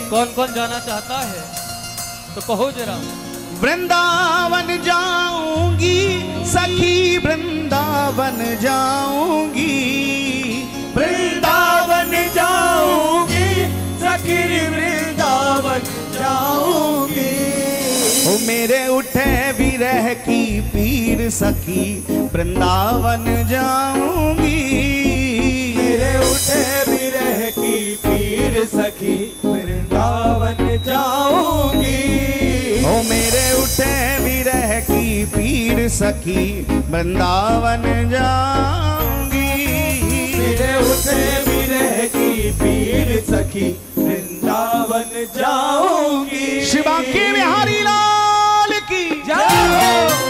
कौन कौन जाना चाहता है तो कहो जरा। वृंदावन जाऊंगी सखी, वृंदावन जाऊंगी, वृंदावन जाऊंगी सखी, वृंदावन जाऊंगी। ओ मेरे उठे विरह की पीर सखी, वृंदावन जाऊंगी। मेरे उठे विरह की पीर सखी, वृंदावन जाऊंगी। ओ मेरे उठे विरह की पीर सखी, वृंदावन जाऊंगी। मेरे उठे विरह की पीर सखी, वृंदावन जाऊंगी। शिवांगी बिहारी लाल की जय हो।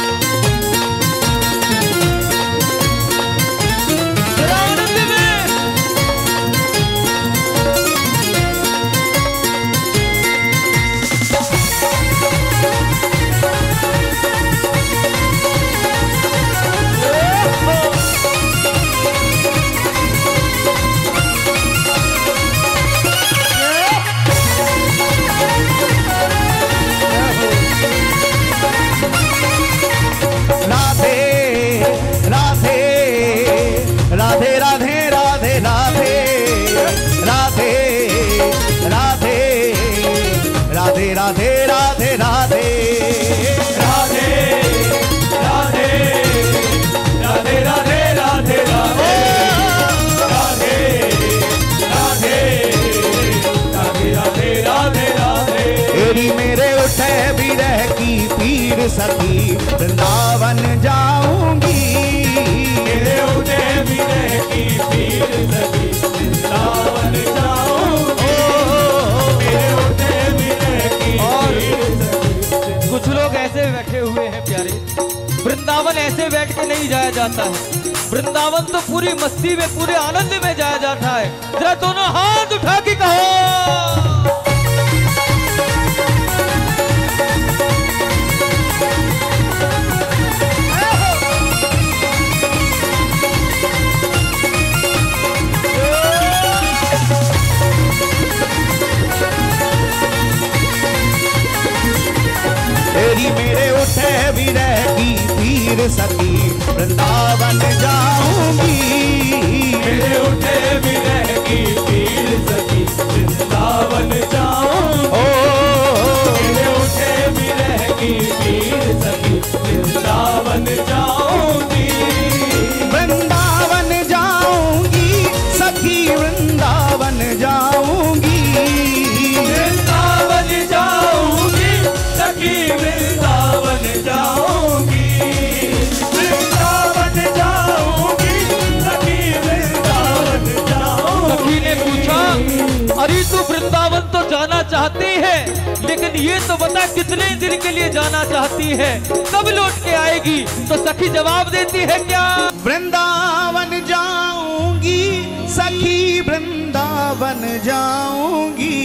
राधे राधे राधे राधे राधे राधे राधे राधे राधे राधे राधे राधे राधे राधे। तेरी मेरे उठे विरह की पीर सखी, वृंदावन जाऊंगी। मेरे उठे विरह की पीर सखी, वृंदावन जाऊंगी। मेरे उठे विरह की पीर सखी। कुछ लोग ऐसे बैठे हुए हैं प्यारे, वृंदावन ऐसे बैठ के नहीं जाया जाता है। वृंदावन तो पूरी मस्ती में, पूरे आनंद में जाया जाता है। जरा दोनों हाथ उठा के कहो। तेरी मेरे उठे विरह की पीर सखी, वृंदावन जाऊंगी। मेरे उठे विरह की पीर सखी, वृंदावन जाऊंगी। मेरे उठे विरह की पीर सखी, वृंदावन जाऊंगी। वृंदावन जाऊंगी सखी, वृंदावन जाऊंगी। वृंदावन जाऊंगी सखी, वृंदावन जाऊंगी। वृंदावन जाऊंगी सखी, वृंदावन जाऊंगी। सखी ने पूछा, अरे तू वृंदावन तो जाना चाहती है, लेकिन ये तो बता कितने दिन के लिए जाना चाहती है, कब लौट के आएगी? तो सखी जवाब देती है क्या? वृंदावन जाऊंगी सखी, वृंदावन जाऊंगी।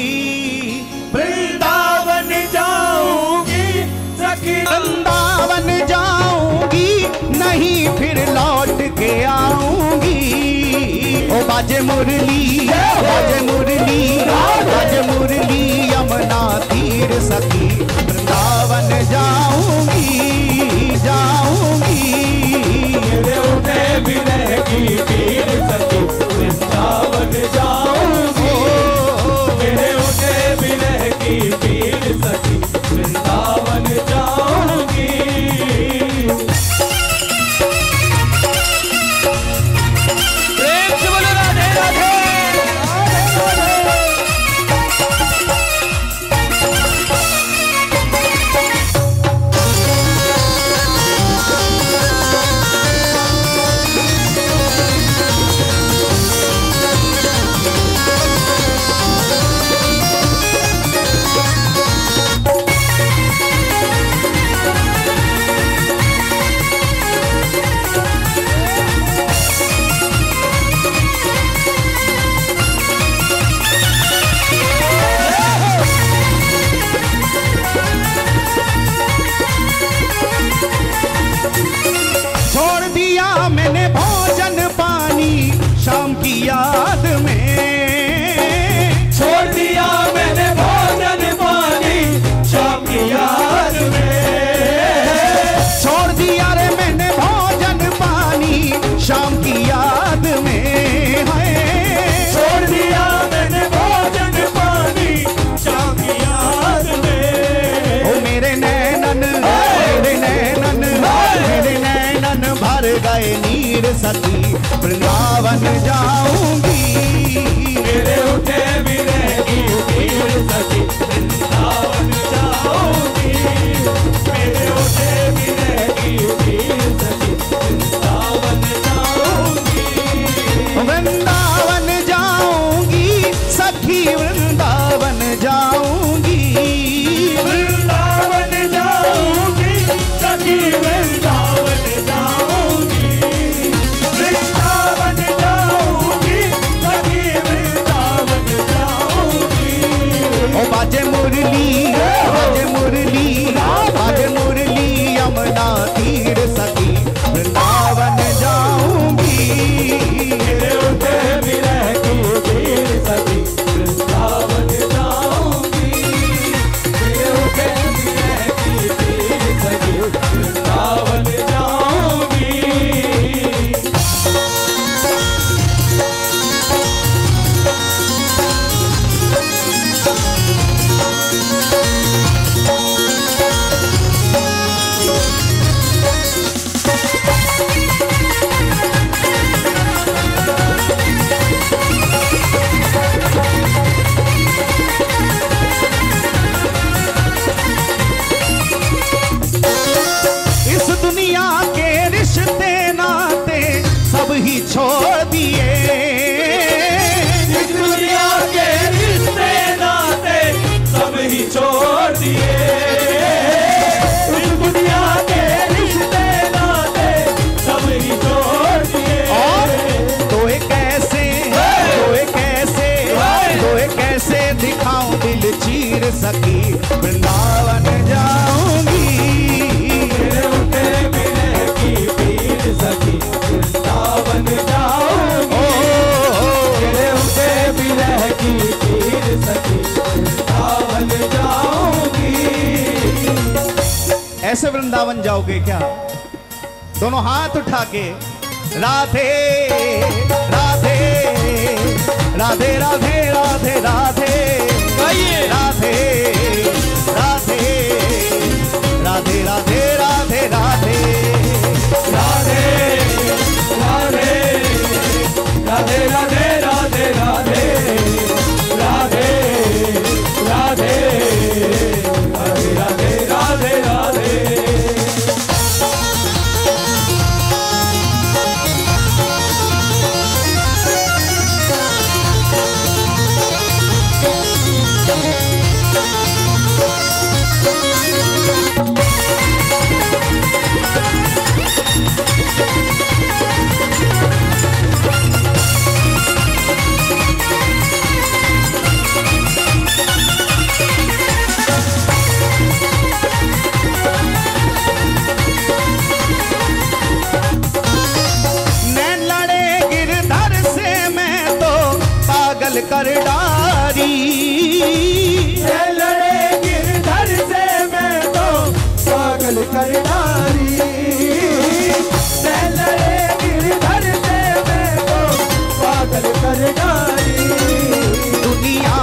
वृंदावन जाऊंगी सखी, वृंदावन जाऊंगी, नहीं फिर लौट के आऊंगी। ओ बाजे मुरली, बाजे मुरली, बाजे मुरली, यमुना तीर सखी, वृंदावन जाऊंगी, जाऊंगी। मेरे उठे विरह की पीर सखी, वृंदावन जाऊंगी। मेरे उठे विरह की पीर सखी, वृंदावन जाऊंगी। प्रेम से बोलो राधे राधे। सखी वृंदावन जाऊंगी। मेरे उठे भी रहेगी पीर सखी वृंदावन जाऊंगी। मेरे उठे भी रहेगी पीर सखी वृंदावन जाऊंगी। वृंदावन जाऊंगी सखी वृंदावन जाऊंगी। वृंदावन जाऊंगी सखी वृंदावन जाऊंगी। वृंदावन जाऊंगी सखी वृंदावन जाऊंगी। ओ बाजे मुरली बाजे मुरली बाजे मुरली यमुना तीर सखी वृंदावन जाऊंगी। मेरे उठे भी रहेगी पीर सखी वृंदावन जाऊंगी। मेरे उठे भी रहेगी पीर सखी वृंदावन जाऊंगी। इस दुनिया के रिश्ते नाते सब ही छोड़ दिए। इस दुनिया के रिश्ते नाते सब ही छोड़ दिए। इस दुनिया के रिश्ते नाते सब ही छोड़ दिए। और तोए कैसे दिखाऊं दिल चीर सखी वृंदावन जाऊंगी। मेरे उठे भी रहेगी पीर सखी वृंदावन जाऊंगी। मेरे उठे भी रहेगी पीर सखी वृंदावन जाऊंगी। ऐसे वृंदावन जाओगे क्या? दोनों हाथ उठा के राधे राधे राधे राधे राधे राधे गाइए। राधे राधे राधे राधे राधे राधे राधे राधे राधे राधे राधे राधे राधे राधे राधे राधे राधे। नैन लड़े गिरधर से मैं तो पागल कर डारी। लड़े गिरधर से मैं तो पागल कर डारी। लड़े गिरधर से मैं तो पागल कर डारी। दुनिया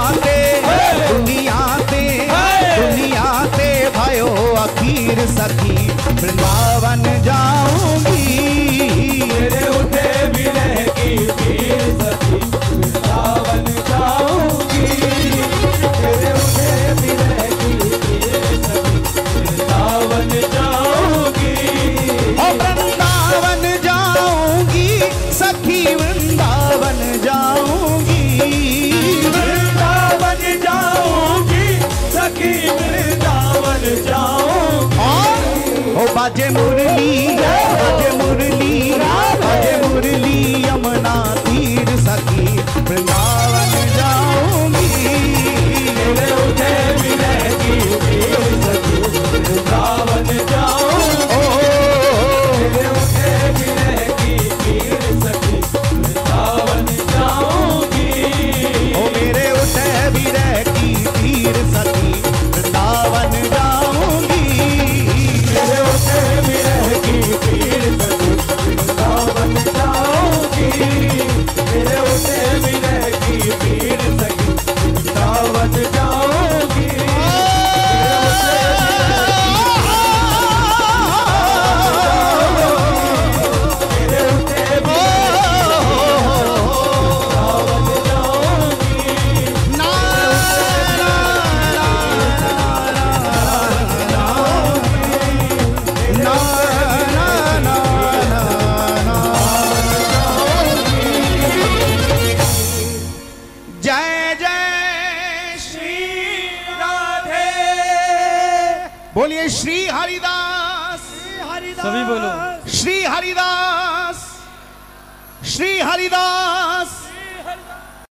ते भयो अखीर सखी वृंदावन जाऊंगी। मेरे उठे भी रहेगी पीर सखी वृंदावन जाऊंगी। मेरे उठे भी रहेगी पीर सखी वृंदावन जाऊंगी। ओ वृंदावन जाऊंगी सखी वृंदावन जाऊंगी। वृंदावन जाऊंगी सखी वृंदावन जाऊंगी। ओ बाजे मुरली बाजे मुरली बाजे मुरली यमुना तीर सखी वृंदावन जाऊंगी। मेरे उठे भी रहेगी पीर सखी वृंदावन जाऊंगी। मेरे उठे भी रहेगी पीर सखी वृंदावन जाऊंगी। ओ मेरे उठे भी रहेगी तीर सखी वृंदावन जाऊंगी। मेरे उठे भी बोलिए श्री हरिदास, सभी बोलो श्री हरिदास, श्री हरिदास,